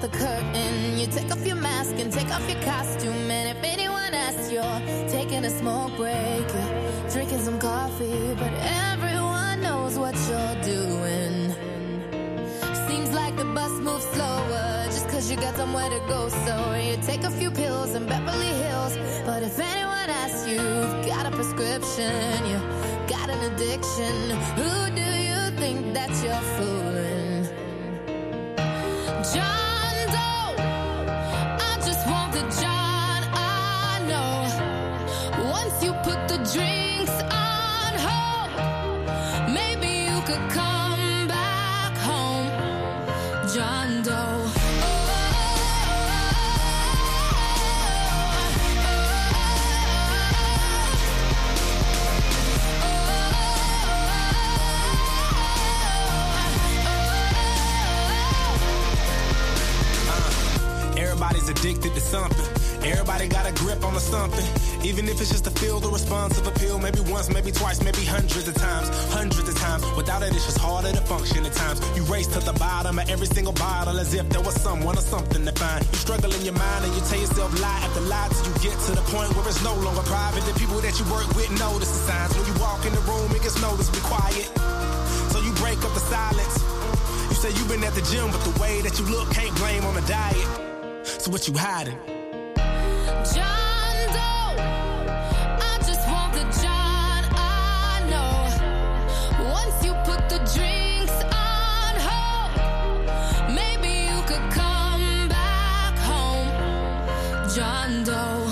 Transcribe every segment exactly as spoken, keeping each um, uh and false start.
the curtain. You take off your mask and take off your costume. And if anyone asks, you're taking a smoke break, you're drinking some coffee, but everyone knows what you're doing. Seems like the bus moves slower just cause you got somewhere to go. So you take a few pills in Beverly Hills, but if anyone asks, you've got a prescription, you got an addiction. Who do you think that you're fooling? John Doe, I just want the John I know. Once you put the drinks on hold, maybe you could come back home. John Doe. Everybody's addicted to something. Everybody got a grip on something. Even if it's just to feel the response of appeal. Maybe once, maybe twice, maybe hundreds of times. Hundreds of times. Without it, it's just harder to function at times. You race to the bottom of every single bottle as if there was someone or something to find. You struggle in your mind and you tell yourself lie after lie till you get to the point where it's no longer private. The people that you work with notice the signs. When you walk in the room, it gets noticed, be quiet. So you break up the silence. You say you've been at the gym, but the way that you look can't blame on the diet. So what you hiding? John Doe, I just want the John I know. Once you put the drinks on hold, maybe you could come back home. John Doe.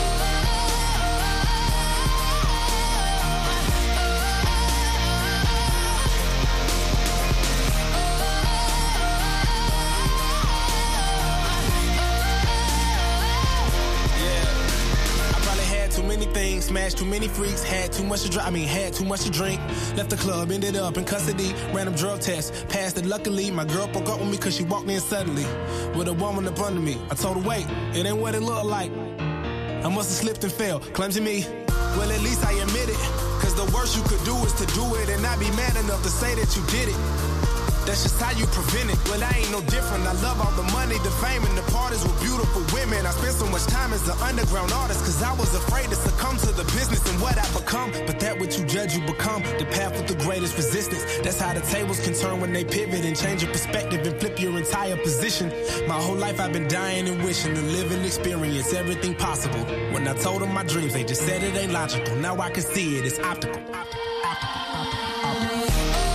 Too many things, smashed too many freaks, had too much to drink, I mean had too much to drink, left the club, ended up in custody, random drug test, passed it luckily, my girl broke up with me cause she walked in suddenly, with a woman up under me, I told her wait, it ain't what it looked like, I must have slipped and fell, clumsy me, well at least I admit it, cause the worst you could do is to do it and not be man enough to say that you did it. That's just how you prevent it. Well, I ain't no different. I love all the money, the fame, and the parties with beautiful women. I spent so much time as an underground artist cause I was afraid to succumb to the business and what I become. But that what you judge, you become. The path with the greatest resistance. That's how the tables can turn when they pivot and change your perspective and flip your entire position. My whole life I've been dying and wishing to live and experience everything possible. When I told them my dreams, they just said it ain't logical. Now I can see it, it's optical. Optical, optical, optical, optical.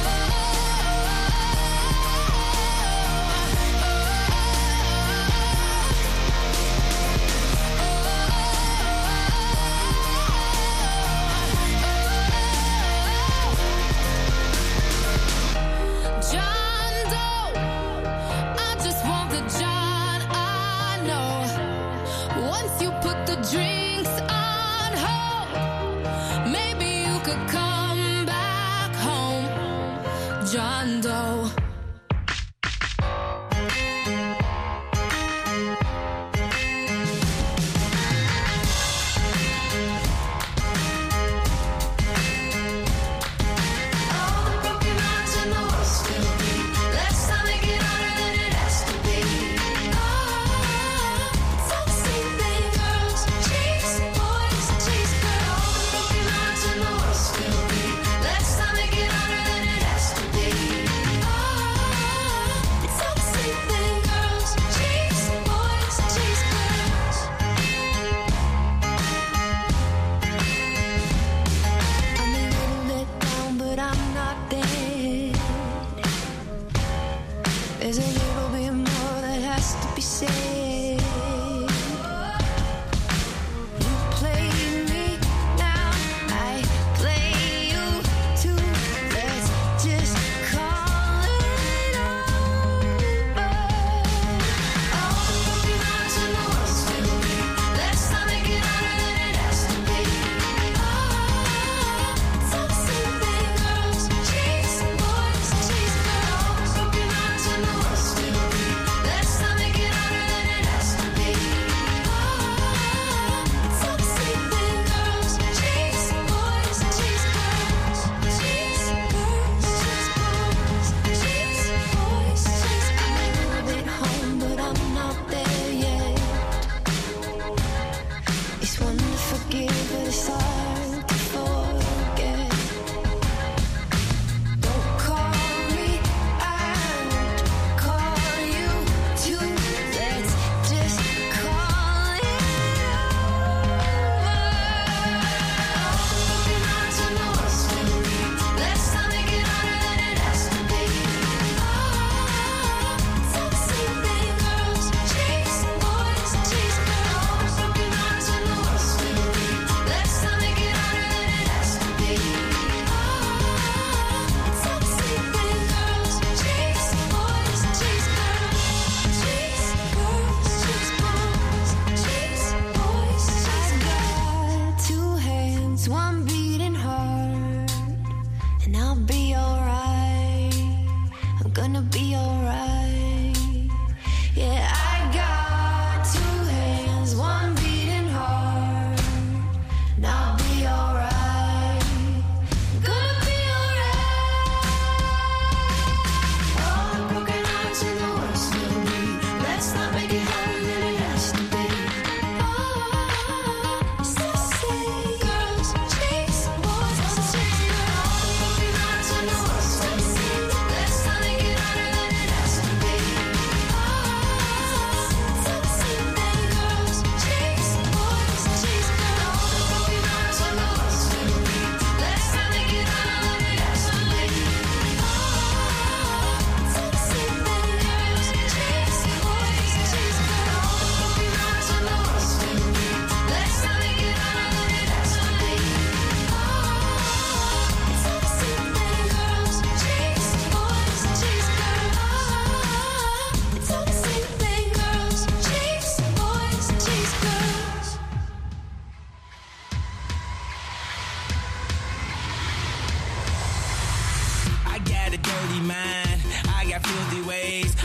John Doe. Let's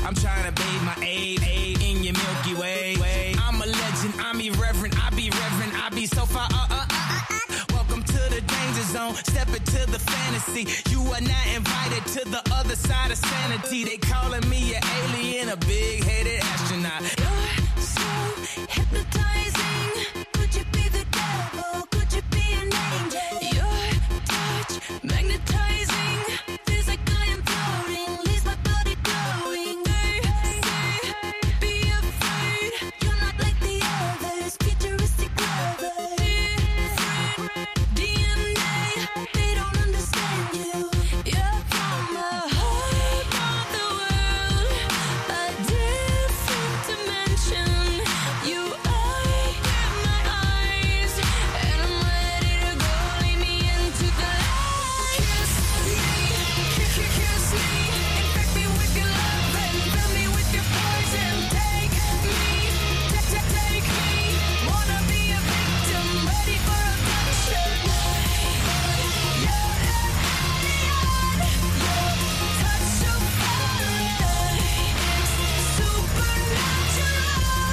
I'm trying to bathe my aid, aid in your Milky Way. Way. I'm a legend, I'm irreverent, I be reverent, I be so far, uh, uh, uh, uh. Welcome to the danger zone, step into the fantasy. You are not invited to the other side of sanity. They calling me an alien, a big-headed astronaut. You're so hypnotizing. Could you be the devil? Could you be an angel? Your touch magnetizing. Feels like I am floating. Leaves my body glowing. They say, be afraid. You're not like the others. Futuristic lovers. Different D N A. They don't understand you. You're from the heart of the world. A different dimension. You are in my eyes, and I'm ready to go. Lead me into the light. Kiss me, kiss, kiss, kiss me. Infect me with your love and fill me with your poison. Take me, take, take, take me. Wanna be a victim, ready for abduction. You're an alien. Your touch so foreign. It's supernatural.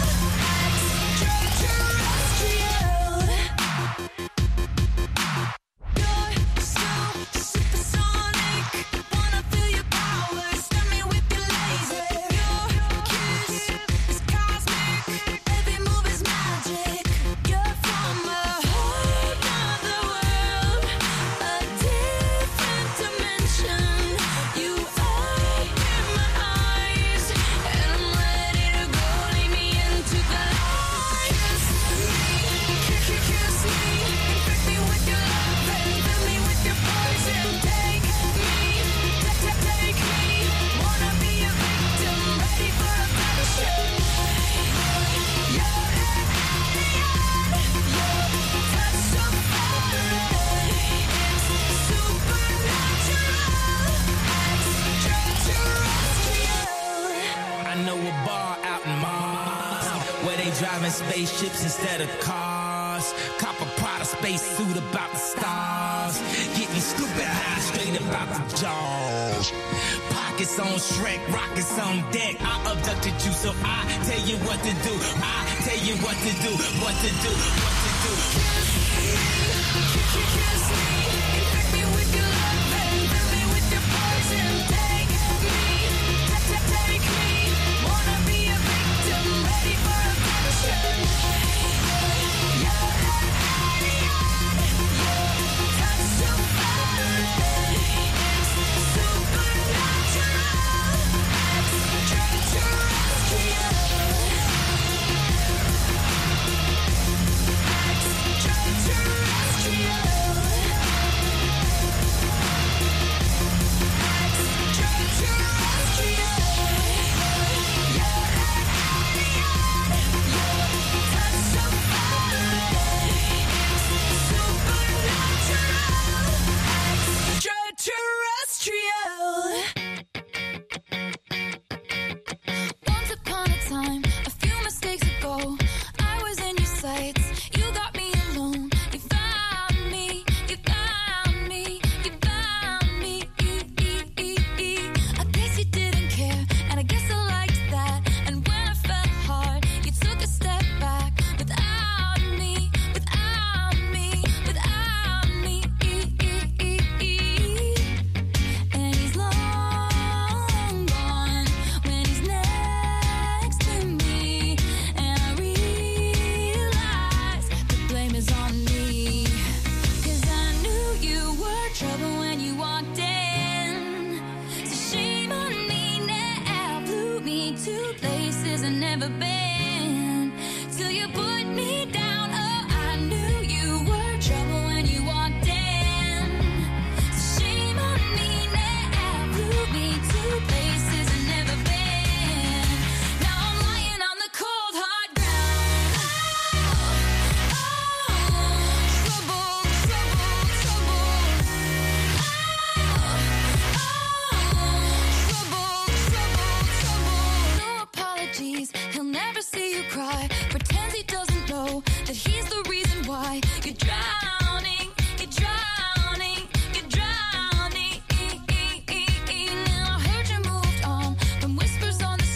Extraterrestrial. You're so supersonic. Wanna feel your power. Stun me with your laser. Your kiss is cosmic. Every move is magic. You're from a whole other world. A different dimension. You are in my eyes, and I'm ready to go. Lead me into the light. Kiss me, kiss, kiss, kiss me. Infect me with your love and fill me with your poison. Take me, take, take, take me. Wanna be a victim, ready for abduction. You're an alien. Your touch so foreign. It's supernatural. Extraterrestrial. I know a bar out in Mars where they driving spaceships instead of cars. Cop a Prada space suit about the stars. Getting stupid high straight about the jaws. Pockets on Shrek, rockets on deck. I abducted you, so I tell you what to do. I tell you what to do, what to do, what to do. Kiss me, infect me with your love and fill me with your poison. Take me, take, take, take me. Wanna be a victim, ready for abduction. You're an alien. Your touch so foreign. It's supernatural. Extraterrestrial. Once upon a time, a few mistakes ago, I was in your sights. You got me alone. You found me. You found me. You found me. I guess you didn't care, and I guess I liked that. And when I fell hard, you took a step back. Without me, without me, without me. And he's long gone when he's next to me. And I realize the blame is on me. 'Cause I knew you were trouble when you walked in. So shame on me now. Blew me to places I've never been. Till you put me down. Oh, I knew you were trouble when you walked in. So shame on me now. Blew me to places I've never been. Now I'm lying on the cold hard ground. Oh, oh, trouble, trouble, trouble. Oh, oh, trouble, trouble, trouble. No apologies. He'll never see you cry. Pretends he doesn't know that he's the reason why you're drowning. You're drowning. You're drowning. Now I heard you moved on from whispers on the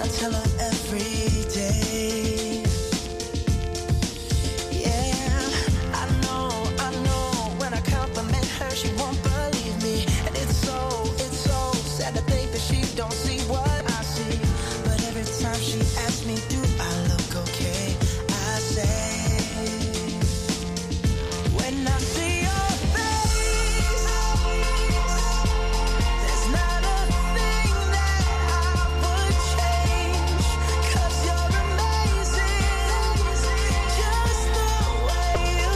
tell her every day. Yeah, I know, I know. When I compliment her, she won't believe me. And it's so, it's so sad to think that she don't see what I see. But every time she asks me, do I look okay? I say, when I see your face, there's not a thing that I would change. 'Cause you're amazing, just the way you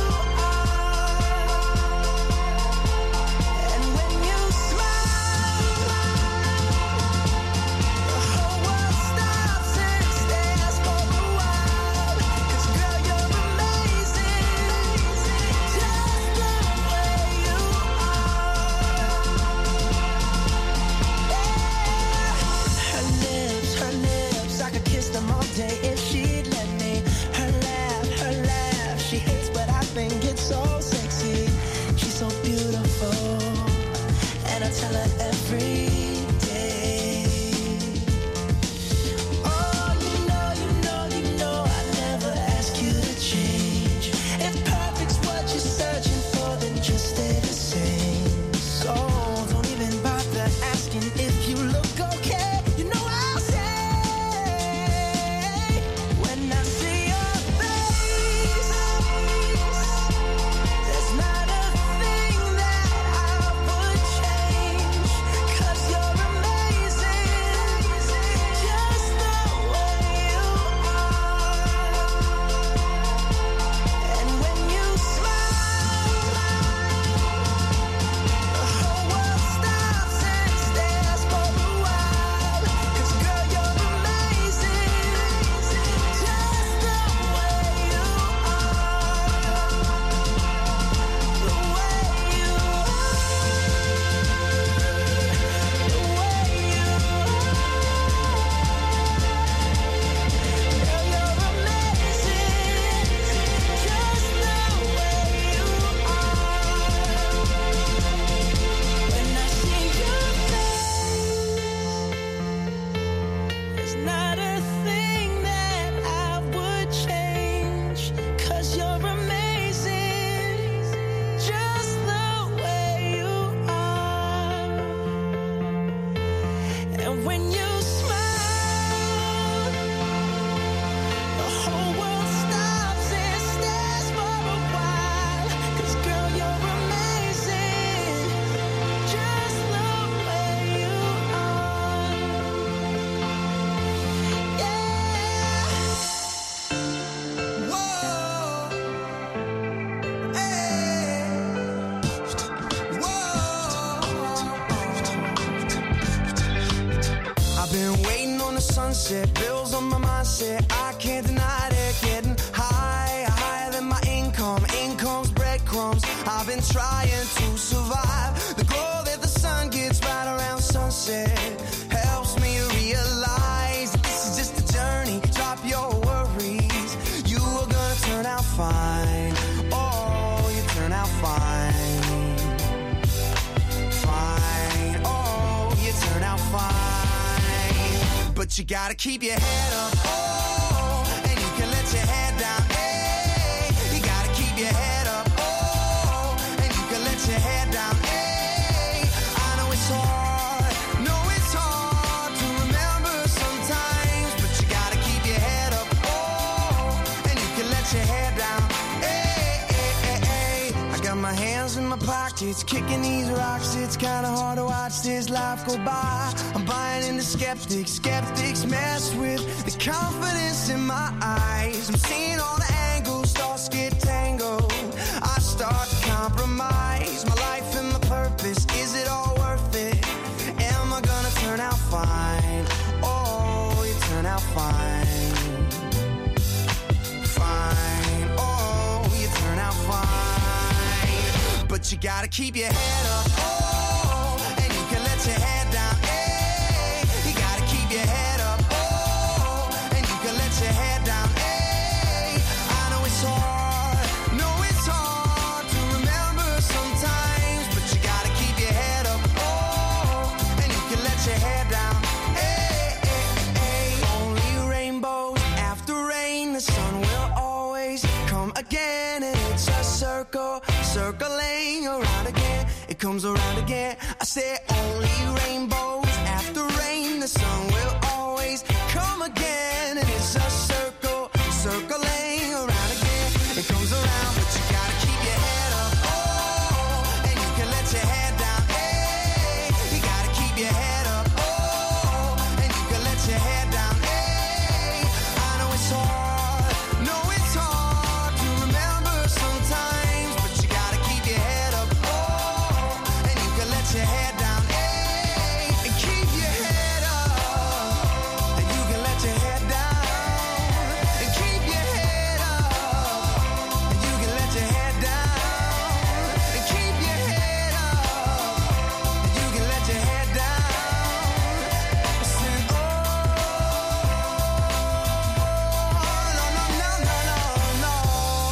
are. And when you smile, the whole world stops and stares for a while. 'Cause girl, you're amazing, just the way you are. Her lips, her lips, I could kiss them all day if she'd let me. Her laugh, her laugh, she hates but I think it's so sexy. She's so beautiful, and I tell her every day. Oh, you know, you know, you know I never ask you to change. If perfect's what you're searching for, then just stay the same. So don't even bother asking if you look okay. You know I'll say, when I see your face, there's not a thing that I would change. 'Cause you're amazing, just the way you are. And when you smile, the whole world stops and stares for a while. 'Cause girl, you're amazing, just the way you are. The way you are. The way you are. Girl, you're amazing, just the way you are. When I see your face, there's not a thing that I would change. 'Cause you're amazing, just the way you are. And when you smile, the whole world stops and stares for a while. 'Cause girl, you're amazing, just the way you are. Yeah. Whoa. Hey. Whoa. I've been waiting on the sunset, bills on my mindset. I can't deny it, getting higher, higher than my income. Income's breadcrumbs. I've been trying to survive. The glow that the sun gets right around sunset helps me realize that this is just a journey. Drop your worries, you are gonna turn out fine. Oh, you turn out fine. Fine, oh, you turn out fine. But you gotta keep your head up, oh, and you can let your head down, hey. You gotta keep your head up, oh, and you can let your head down, hey. I know it's hard, know it's hard to remember sometimes, but you gotta keep your head up, oh, and you can let your head down, hey, hey, hey, hey. I got my hands in my pockets, kicking these rocks. It's kinda hard to watch this life go by. I'm buying into skeptics, skeptics mess with the confidence in my eyes. I'm seeing all the angles, thoughts get tangled. I start to compromise my life and my purpose. Is it all worth it? Am I gonna turn out fine? Oh, you turn out fine. Fine, oh, you turn out fine. But you gotta keep your head up, oh, and you can let your head down, hey. You gotta keep your head up, oh, and you can let your head down, hey. I know it's hard, know it's hard to remember sometimes, but you gotta keep your head up, oh, and you can let your head down, hey, hey, hey. Don't comes around again. I say only rainbows after rain, the sun will always come again. And it's a circle, circling around again. It comes around, but you gotta keep your head up. Oh, and you can let your head down. Hey, you gotta keep your head up. Oh, and you can let your head down. Hey, I know it's hard, no it's hard to remember sometimes, but you gotta keep your head up. Oh, and you can let your head down. Hey, and keep your head up. And you can let your head down. And keep your head up. And you can let your head down. And keep your head up. And you can let your head down. Sing, oh, no, no, no, no, no, no.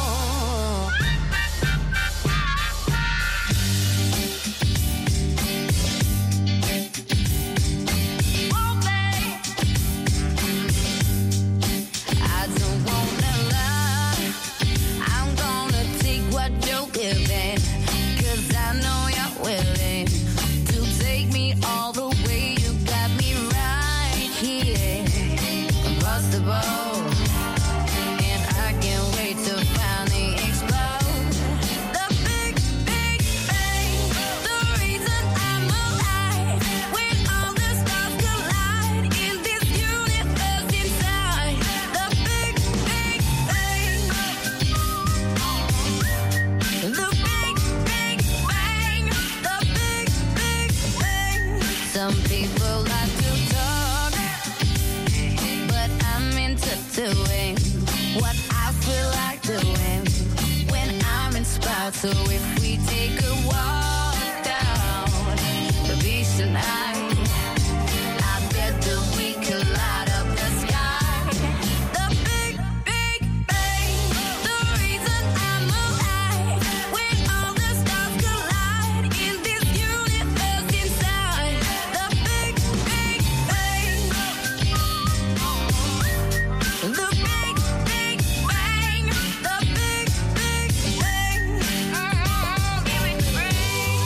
I don't wanna lie. I'm gonna take what you're giving, 'cause I know you're willing to take me all the way. You got me right here, impossible, and I can't wait to finally explode. The big, big bang, the reason I'm alive. When all the stars collide in this universe inside. The big, big bang. The big, big bang. The big, big bang. Some people like to talk, but I'm into doing what I feel like doing when I'm inspired. So if we take a walk down the beach tonight, I bet that we could light up the sky. The big, big bang, the reason I'm alive. When all the stars collide in this universe inside. The big, big bang. The big, big bang. The big, big bang. Give it free.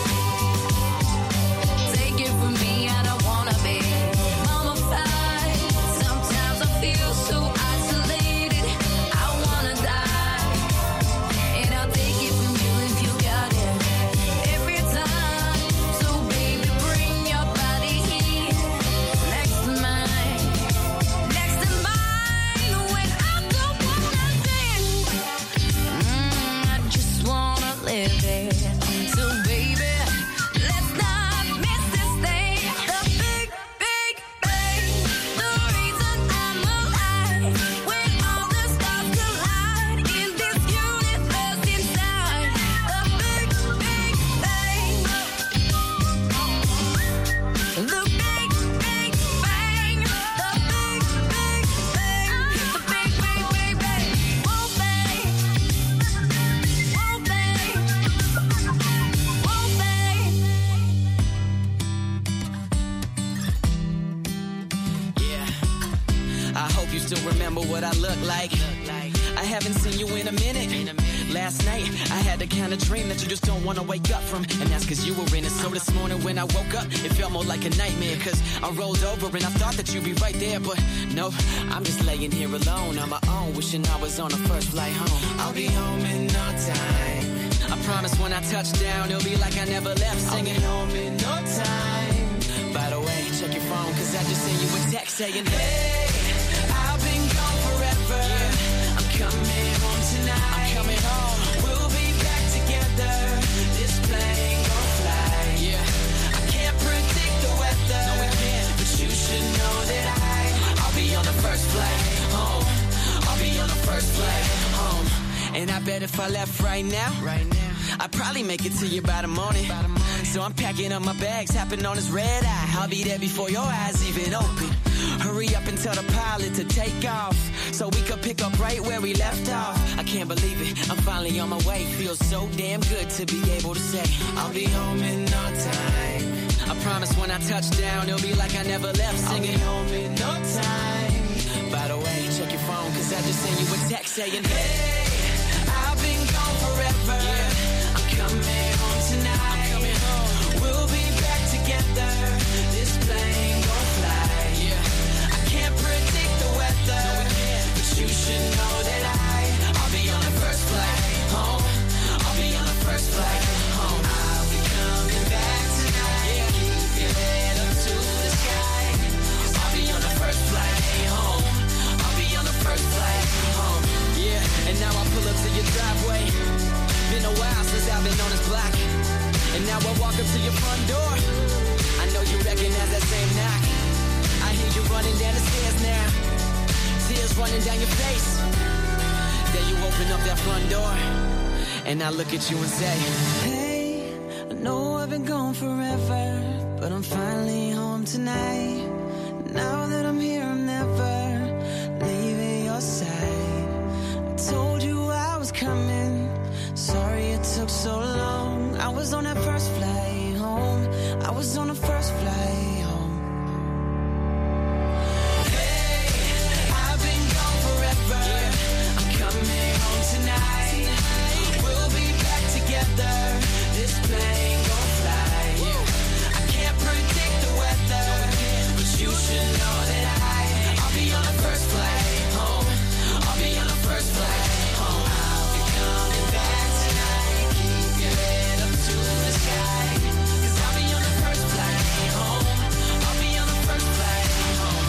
Take it from me, I don't wanna be mummified. Sometimes I feel so isolated, I wanna die. And I'll take it from you if you got it every time. So baby, bring your body here, next to mine, next to mine. When I don't wanna think, mm, I just wanna live it. So baby, let's not miss this thing. The big, big bang, the reason I'm alive. When all the stars collide in this universe inside. The big, big bang. The big, big bang. The big, big bang. The big, big, big bang. Whoa, bang. Whoa, bang. Whoa, bang. Yeah, I hope you still remember what I look like. I haven't seen you in a minute. Last night, I had the kind of dream that you just don't want to wake up from. And that's cause you were in it. So this morning when I woke up, it felt more like a nightmare. Cause I rolled over and I thought that you'd be right there. But no, I'm just laying here alone on my own, wishing I was on the first flight home. I'll be home in no time. I promise when I touch down, it'll be like I never left singing. I'll be home in no time. By the way, check your phone, cause I just sent you a text saying, hey, I've been gone forever. I'm coming home tonight. I'm coming home. We'll be back together. This plane gon' fly. Yeah, I can't predict the weather. No, we can't. But you should know that I, I'll be on the first flight home. I'll be on the first flight home. And I bet if I left right now, right now, I'd probably make it to you by the morning. By the morning. So I'm packing up my bags, hopping on this red eye. I'll be there before your eyes even open. Hurry up and tell the pilot to take off, so we could pick up right where we left off. I can't believe it, I'm finally on my way. Feels so damn good to be able to say I'll be home in no time. I promise when I touch down, it'll be like I never left singing. I'll be home in no time. By the way, check your phone, cause I just sent you a text saying, hey, I've been gone forever. Yeah. I'm coming home tonight. I'm coming home. And now I walk up to your front door. I know you recognize that same knock. I hear you running down the stairs now. Tears running down your face. Then you open up that front door. And I look at you and say, hey, I know I've been gone forever, but I'm finally home tonight. Now that I'm here, I'm never leaving your side. I told you I was coming. Sorry it took so long. I was on that first flight home. I was on the first flight home. Hey, I've been gone forever. I'm coming home tonight. We'll be back together. This plane gon' fly. I can't predict the weather, but you should know that I, I'll be on the first flight home. I'll be on the first flight home. I'll be coming back tonight. Keep your head up to the sky, 'cause I'll be on the first flight home. I'll be on the first flight home.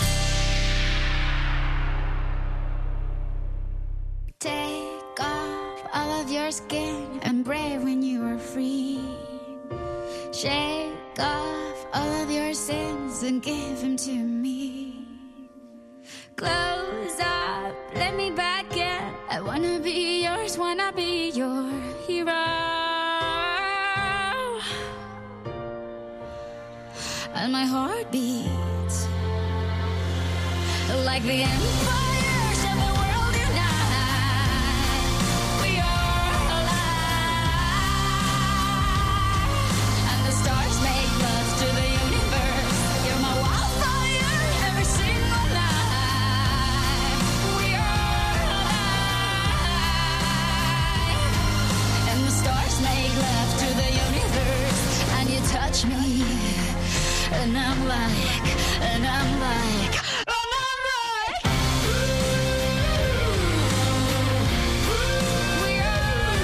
Take off all of your skin and brave when you are free. Shake off all of your sins and give them to me. Close up, let me back in. I wanna be yours, wanna be your hero. And my heart beats like the empires of the world unite. We are alive, and the stars make love to the universe. You're my wildfire every single night. We are alive, and the stars make love to the universe. And you touch me, and I'm like, and I'm like, and I'm like, we are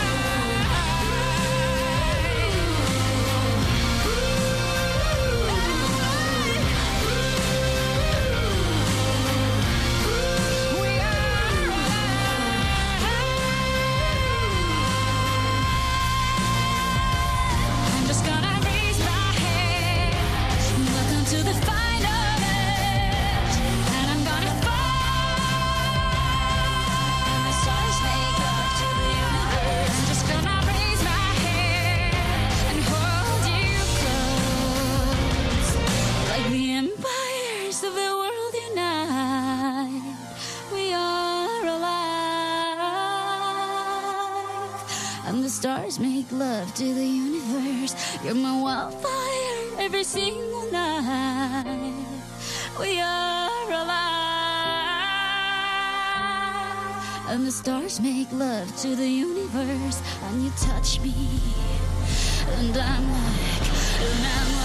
alive. We are alive. I'm just gonna raise my head, look onto the final edge, and I'm gonna fall. The stars make love to the universe. I'm just gonna raise my head and hold you close, like the empires of the world unite. We are alive, and the stars make love to the universe. You're my wildfire every single night. We are alive, and the stars make love to the universe. And you touch me, and I'm like, and I'm like.